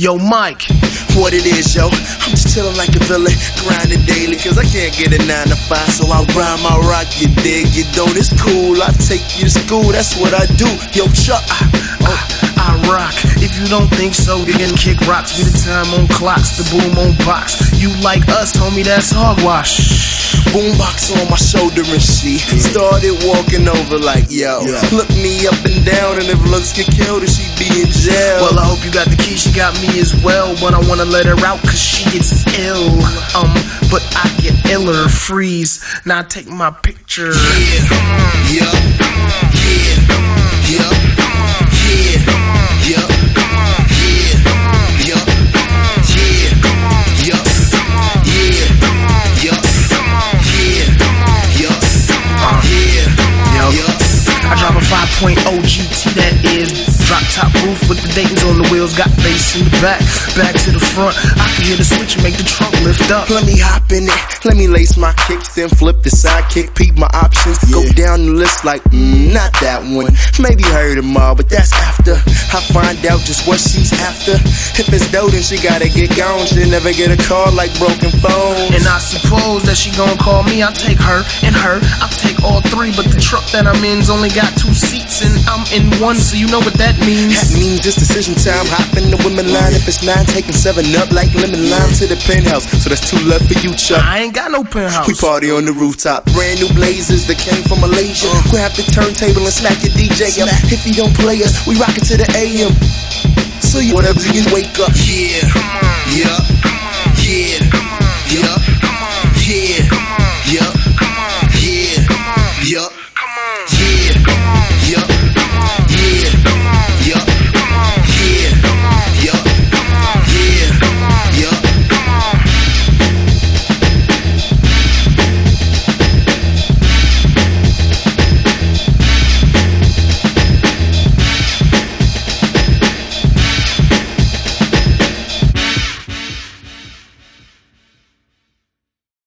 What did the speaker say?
Yo, Mike. What it is, yo, I'm just chillin' like a villain, grinding daily, cause I can't get a 9 to 5, so I rhyme, I rock, you dig, you don't, it's cool, I take you to school, that's what I do, yo, Chuck, I rock. If you don't think so, then kick rocks. Be the time on clocks, the boom on box. You like us, homie, that's hogwash. Boombox on my shoulder and she started walking over like, yo, look me up and down, and if looks get killed, then she be in jail. Well, I hope you got the key, she got me as well, but I wanna let her out cause she gets ill. But I get iller, freeze. Now take my picture. Yeah. I drive a 5.0 GT, that is. Drop top roof with the Dayton's on the wheels, got bass in the back to the front. I can hear the switch and make the trunk lift up. Let me hop in it, let me lace my kicks, then flip the sidekick, peep my options, go down the list like, not that one. Maybe heard them all, but that's after I find out just what she's after. If it's dope, then she gotta get gone. She'll never get a call like broken phone. And I suppose that she gon' call me. I'll take her and her, I'll take all three, but the truck that I'm in's only got 2 seats and I'm in one, so you know what that means. That means this decision time, hop in the women line. If it's 9, taking 7 up like lemon lime to the penthouse. So that's 2 left for you, Chuck. I ain't got no penthouse. We party on the rooftop, brand new blazers that came from Malaysia. Grab the turntable and smack your DJ up. If he don't play us, we rock it to the AM. So you whatever you wake up. Yeah.